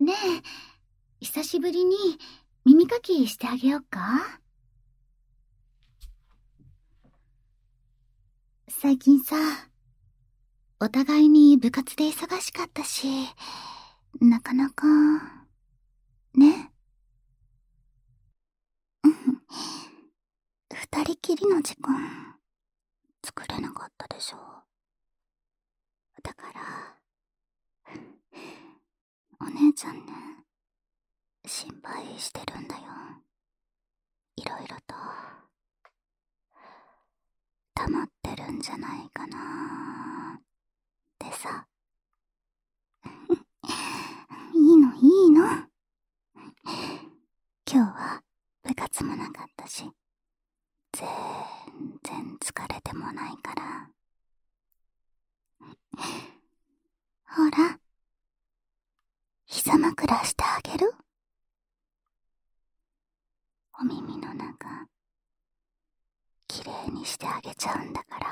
ねえ、久しぶりに耳かきしてあげようか？最近さ、お互いに部活で忙しかったし、なかなか、ね。二人きりの時間、作れなかったでしょ。だから、お姉ちゃんね、心配してるんだよ。いろいろと、溜まってるんじゃないかなってさ。いいのいいの。今日は部活もなかったし、全然疲れてもないから。ほら、膝枕してあげる？お耳の中、きれいにしてあげちゃうんだから。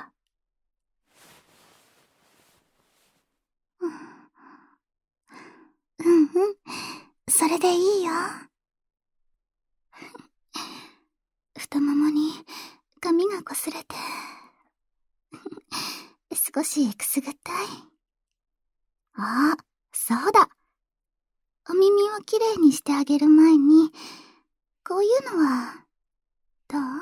うんうん、それでいいよ。太ももに髪が擦れて、少しくすぐったい。あ、そうだ。お耳をきれいにしてあげる前に、こういうのは、どう？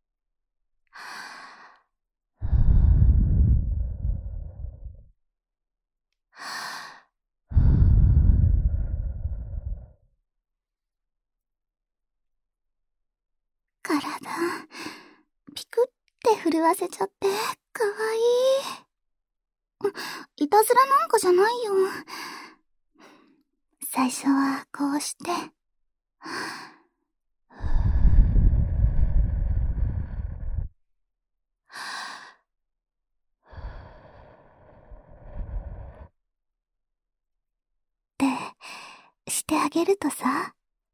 体、ピクって震わせちゃって、かわいい。いたずらなんかじゃないよ。最初はこうして、ってしてあげるとさ、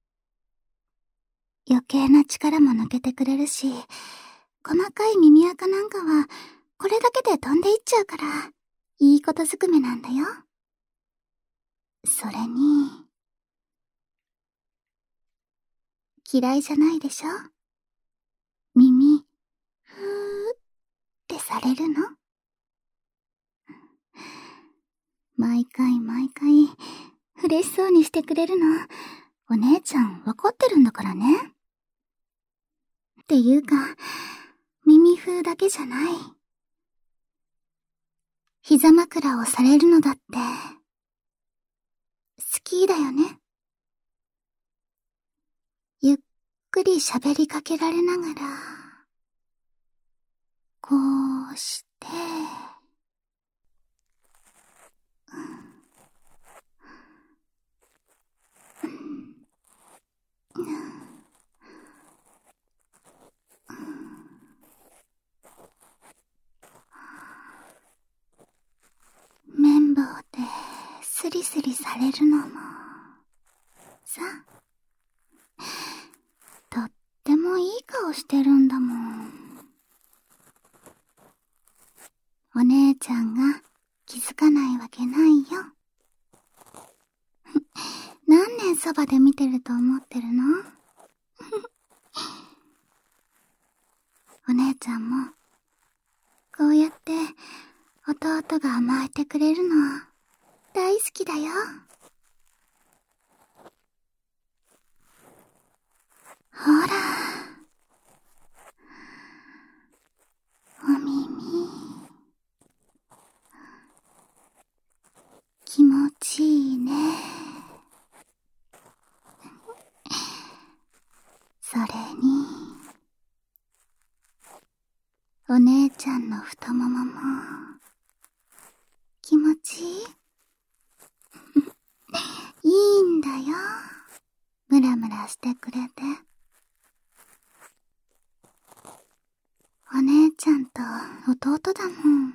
余計な力も抜けてくれるし、細かい耳垢なんかはこれだけで飛んでいっちゃうから、いいことずくめなんだよ。それに、嫌いじゃないでしょ？耳、ふーってされるの？毎回毎回、嬉しそうにしてくれるの。お姉ちゃんわかってるんだからね。っていうか、耳風だけじゃない。膝枕をされるのだって、好きだよね。ゆっくり喋りかけられながら、こうして、綿棒でスリスリされるのも、さ、とってもいい顔してるんだもん。お姉ちゃんが気づかないわけないよ。何年そばで見てると思ってるの？お姉ちゃんも、こうやって弟が甘えてくれるの大好きだよ。ほら、お耳、気持ちいいね。それに、お姉ちゃんの太ももも気持ちいい？いいんだよ。ムラムラしてくれて。お姉ちゃんと弟だもん。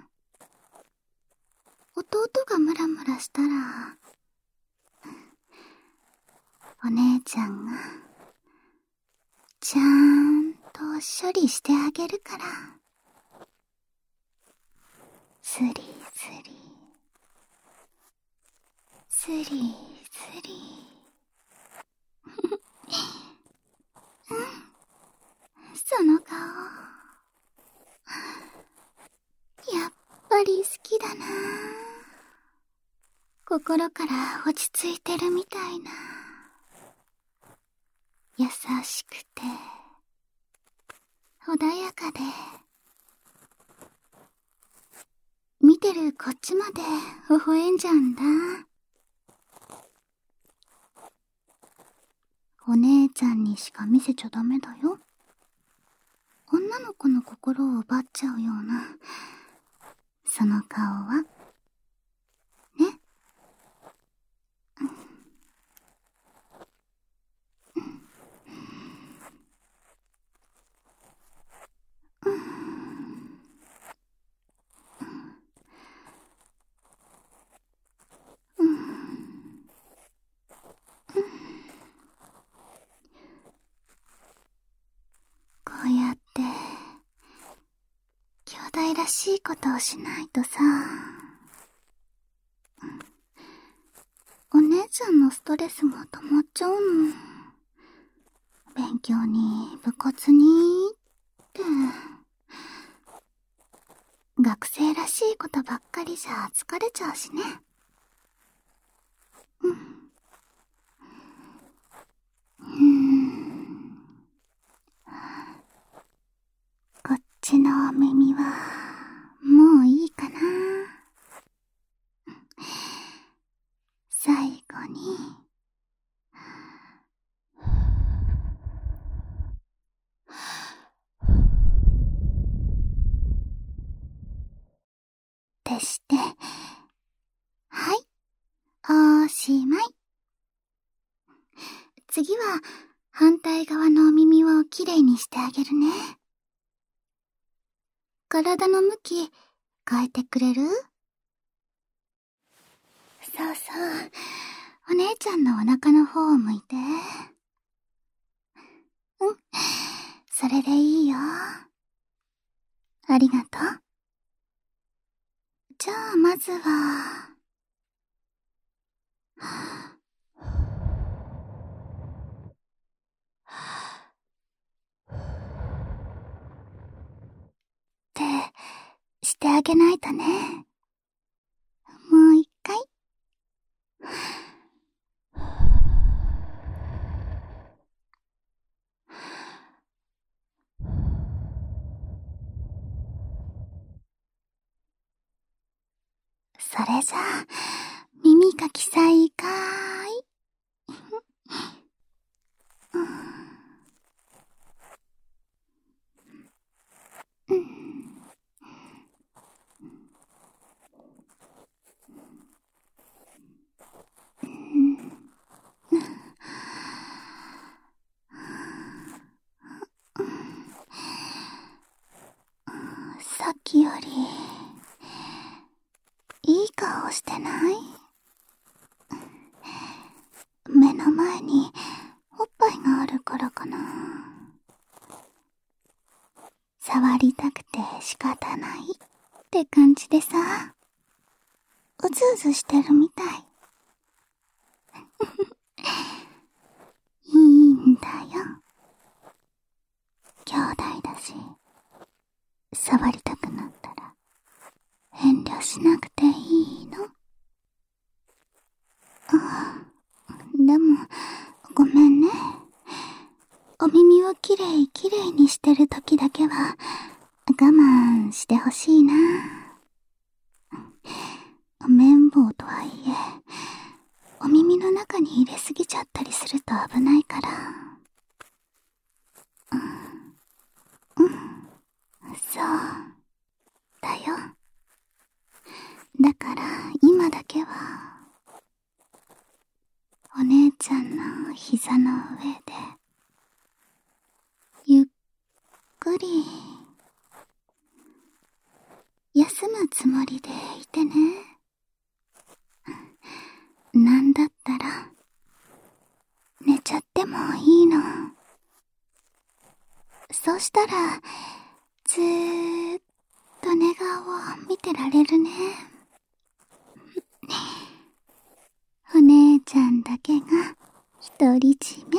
弟がムラムラしたら、お姉ちゃんがちゃんと処理してあげるから。スリスリ、スリスリ。 心から落ち着いてるみたいな。優しくて、穏やかで、見てるこっちまで微笑んじゃうんだ。お姉ちゃんにしか見せちゃダメだよ。女の子の心を奪っちゃうような、その顔は、ね。こうやって、兄弟らしいことをしないとさ、お姉ちゃんのストレスが溜まっちゃうの。勉強に、部活に、って。学生らしいことばっかりじゃ疲れちゃうしね。こっちのお耳は、もういいかな。最後に、ってして、はい、おしまい。次は、反対側のお耳をきれいにしてあげるね。体の向き、変えてくれる？そうそう。お姉ちゃんのお腹の方を向いて。それでいいよ。ありがとう。じゃあ、まずは、ってしてあげないとね。もう一回。それじゃあ、耳かき再開。さっきより、いい顔してない？目の前におっぱいがあるからかな。触りたくて仕方ないって感じでさ、うずうずしてるみたい。いいんだよ。兄弟だし、触りたくなったら遠慮しなくていいの。でも、ごめんね。お耳をきれいきれいにしてる時だけは我慢してほしいな。綿棒とはいえ、お耳の中に入れすぎちゃったりすると危ないから。そうだよ。だから今だけはお姉ちゃんの膝の上でゆっくり休むつもりでいてね。なんだったら寝ちゃってもいいの。そうしたらずーっと寝顔を見てられるね。お姉ちゃんだけが独り占め。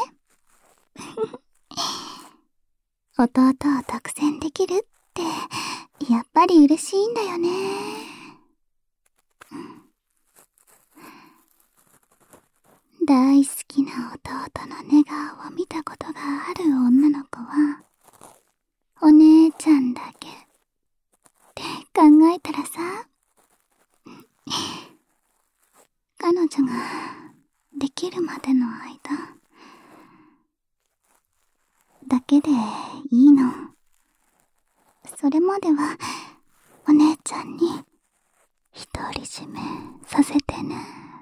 弟を独占できるってやっぱり嬉しいんだよね。 大好きな弟の寝顔を見たことがある女の子は、お姉ちゃんだけって考えたらさ、彼女ができるまでの間だけでいいの。それまではお姉ちゃんに独り占めさせてね。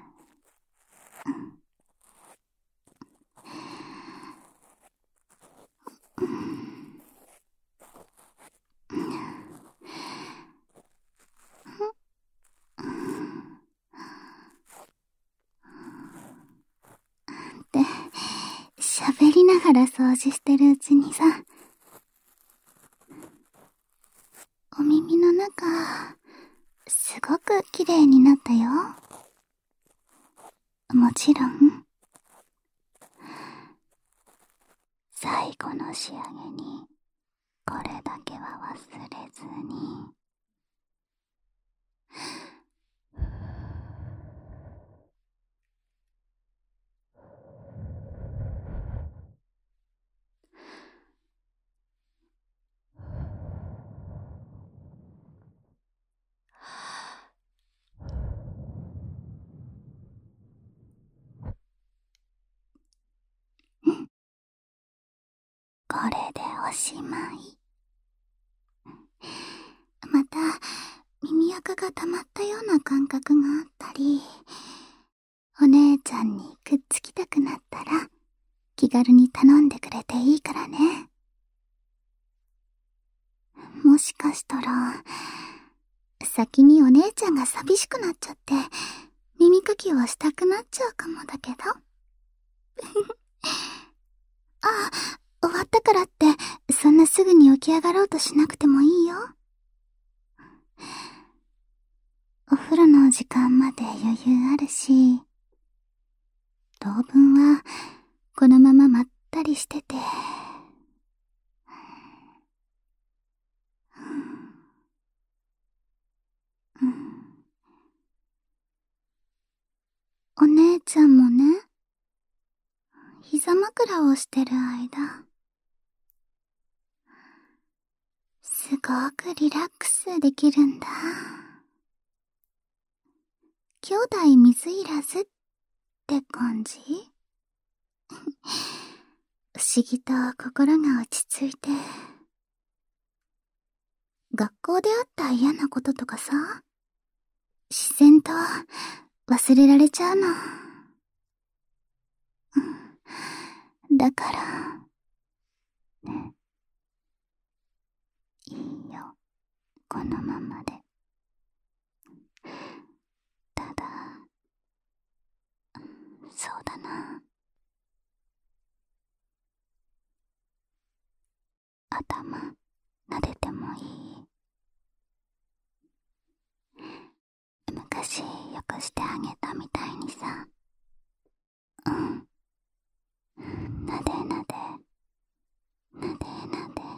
って喋りながら掃除してるうちにさ、お耳の中すごく綺麗になったよ。もちろん最後の仕上げにこれだけは忘れずに。これでおしまい。また耳垢が溜まったような感覚があったり、お姉ちゃんにくっつきたくなったら気軽に頼んでくれていいからね。もしかしたら先にお姉ちゃんが寂しくなっちゃって耳かきをしたくなっちゃうかもだけど。あ、終わったからってそんなすぐに起き上がろうとしなくてもいいよ。お風呂の時間まで余裕あるし、当分はこのまままったりしてて、お姉ちゃんもね、膝枕をしてる間、すごくリラックスできるんだ。兄弟水入らずって感じ？不思議と心が落ち着いて、学校であった嫌なこととかさ、自然と忘れられちゃうの。だから、ね、いいよ、このままで。ただ、そうだな。頭、撫でてもいい？昔よくしてあげたみたいにさ。うん。なでなで、なでなで。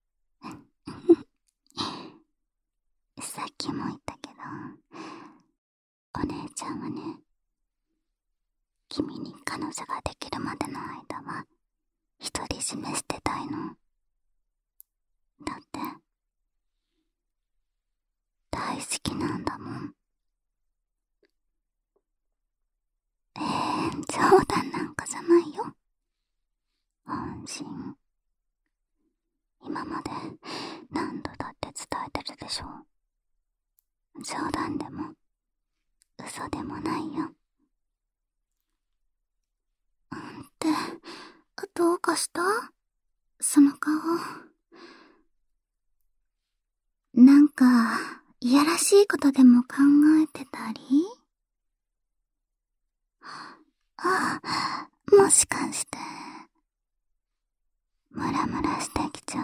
さっきも言ったけど、お姉ちゃんはね、君に彼女ができるまでの間は独り占めしてたいの。だって大好きなんだもん。冗談なんかじゃないよ。安心。今まで何度だって伝えてるでしょ。冗談でも嘘でもないよ。ってどうかした？その顔。なんかいやらしいことでも考えてたり？あ、もしかしてムラムラしてきちゃった？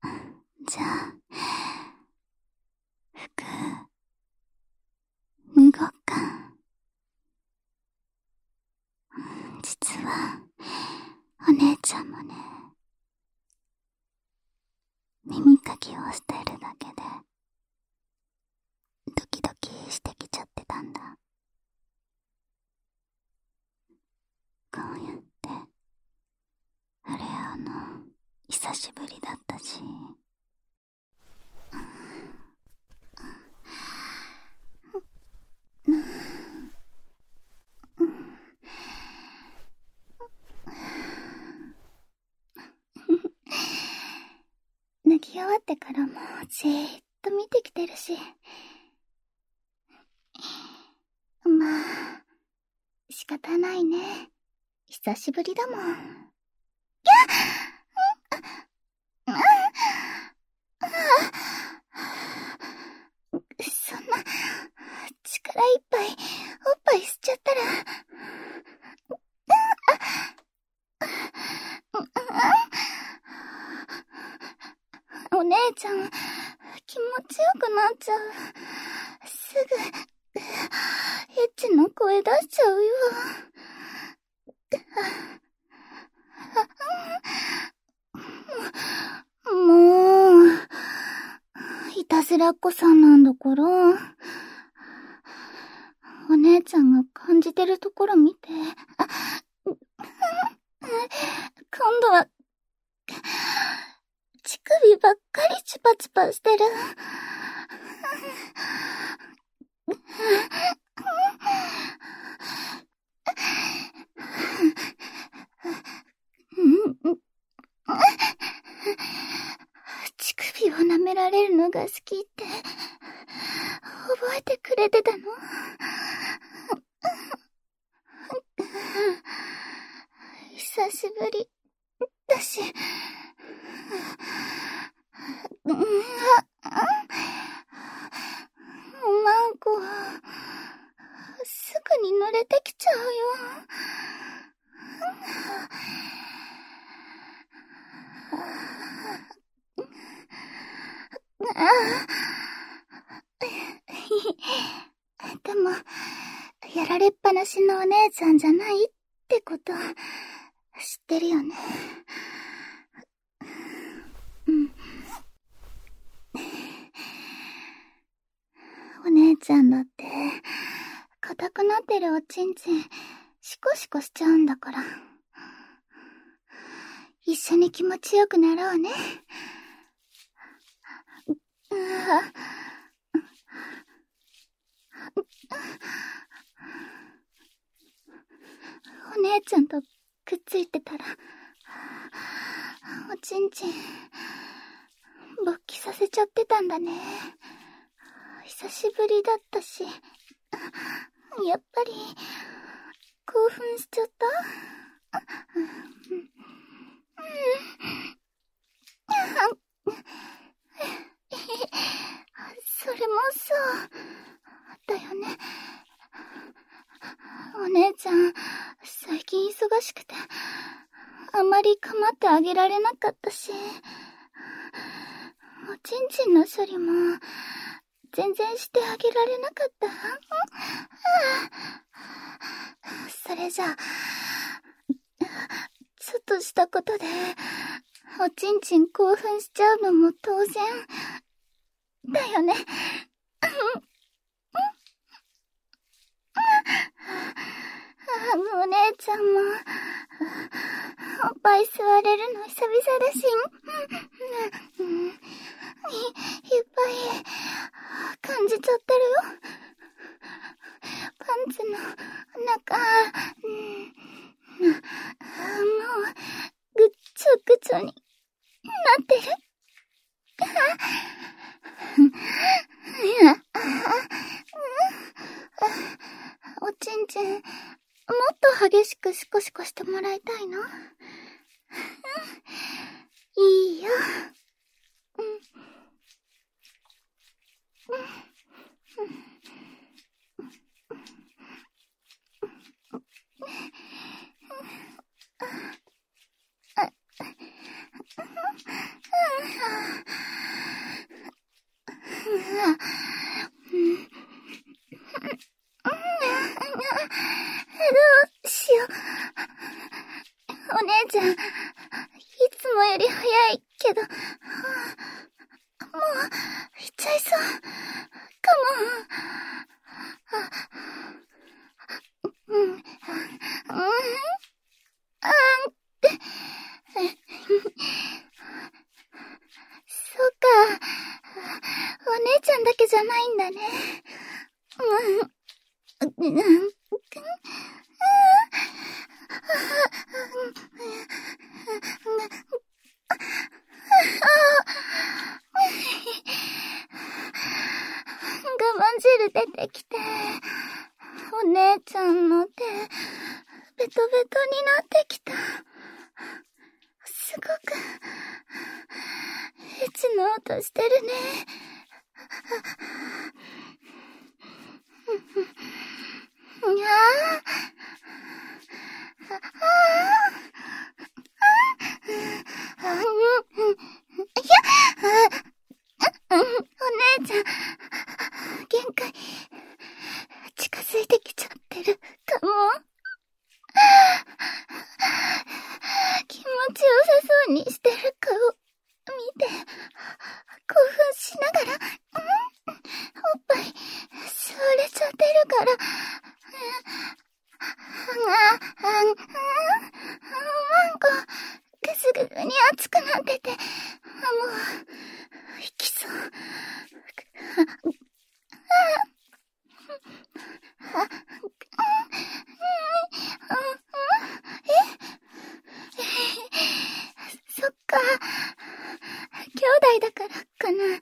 じゃあ服脱ごっか。実はお姉ちゃんもね、耳かきをしてるだけでドキドキしてきちゃってたんだ。 久しぶりだったし。脱ぎ終わってからもじーっと見てきてるし。まあ、仕方ないね。久しぶりだもん。そんな、力いっぱい、おっぱい吸っちゃったら、お姉ちゃん、気持ちよくなっちゃう。すぐ、エッチな声出しちゃうよ。もう、いたずらっ子さんなんだから、お姉ちゃんが感じてるところ見て、今度は、乳首ばっかりチュパチュパしてる。乳首を舐められるのが好きって、覚えてくれてたの？久しぶりだし、おまんこ、すぐに濡れてきちゃうよ。でも、やられっぱなしのお姉ちゃんじゃないってこと、知ってるよね。お姉ちゃんだって、硬くなってるおちんちん、シコシコしちゃうんだから。一緒に気持ちよくなろうね。お姉ちゃんとくっついてたら、おちんちん、勃起させちゃってたんだね。久しぶりだったし、やっぱり、興奮しちゃった？それもそうだよね。お姉ちゃん、最近忙しくて、あまり構ってあげられなかったし、おちんちんの処理も、全然してあげられなかった。それじゃあ、ちょっとしたことで、おちんちん興奮しちゃうのも当然、だよね。お姉ちゃんも、おっぱい吸われるの久々だし、いっぱい感じちゃってるよ。パンツの中、もう、ぐっちょぐちょになってる。おちんちん、もっと激しくシコシコしてもらいたいの？いいよ。どうしよう。お姉ちゃん、いつもより早いけど、もう、行っちゃいそう。かも。 トベトになってきた。すごく、エッチな音してるね。にゃお姉ちゃん、限界、近づいてきちゃってるかも。気持ちよさそうにしてる顔、見て、興奮しながら、おっぱい、触れちゃってるから、なんか、ぐすぐすに熱くなってて、もう、息そう。そっか。兄弟だからかな。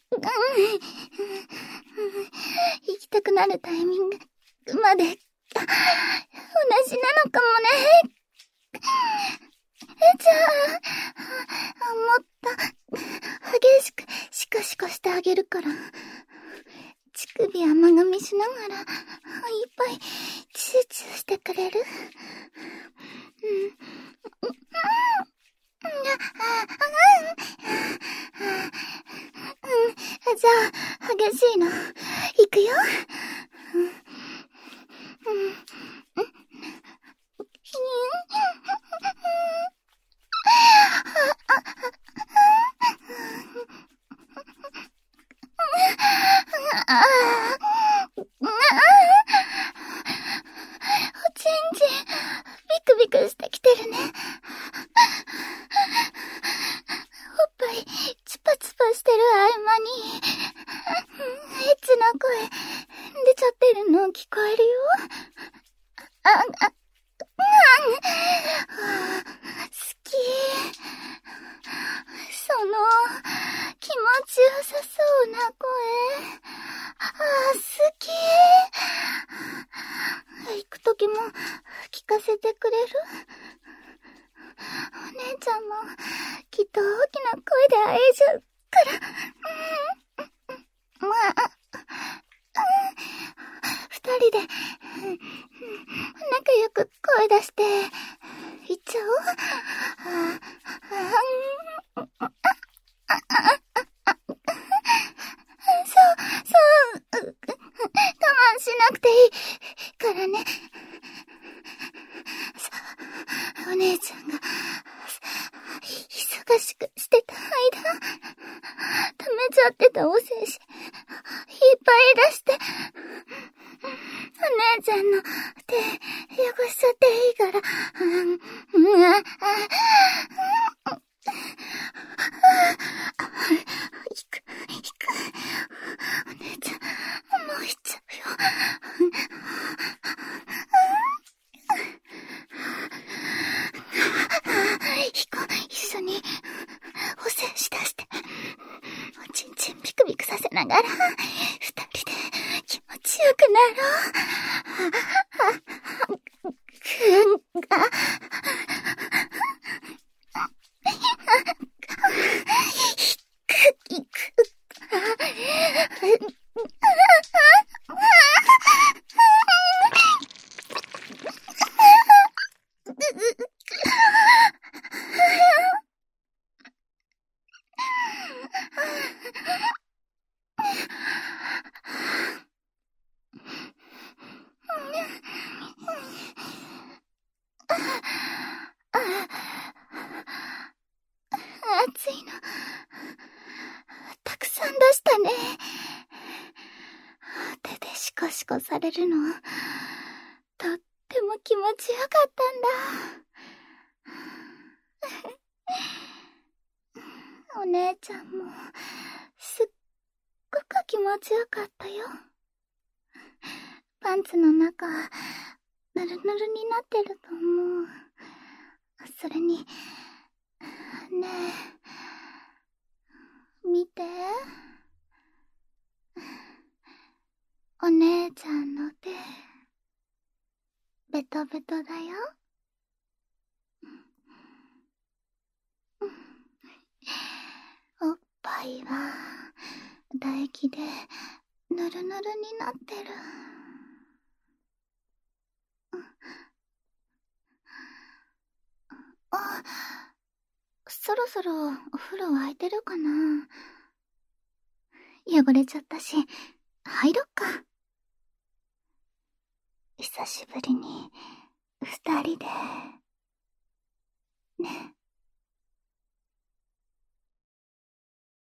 行きたくなるタイミングまで、同じなのかもね。じゃあ、もっと、激しく、シコシコしてあげるから。乳首甘噛みしながら、いっぱい、チューチューしてくれる？じゃあ、激しいの、いくよ。おちんちん、ビクビクしてきてるね。おっぱい、チュパチュパしてる合間に、エッチな声、出ちゃってるの聞こえるよ。好き。その、気持ちよさそうな声。好き。行くときも聞かせてくれる？お姉ちゃんもきっと大きな声であえちゃうから。二人で仲良く声出して行っちゃおう。そう、我慢しなくていいからね。お姉ちゃんが忙しくしてた間、溜めちゃってたお精子いっぱい出して、お姉ちゃんの手汚しちゃっていいから、行く。お姉ちゃん、もう行っちゃうよ。一緒にお精子出して、おちんちんビクビクさせながら、二人で気持ちよくなろう。熱いの、たくさん出したね。手でシコシコされるの、とっても気持ちよかったんだ。お姉ちゃんも、すっごく気持ちよかったよ。パンツの中、ぬるぬるになってると思う。それに、ねえ、見て。お姉ちゃんの手、ベトベトだよ。 いは唾液でぬるぬるになってる。あ、そろそろお風呂沸いてるかな。汚れちゃったし、入ろっか。久しぶりに二人で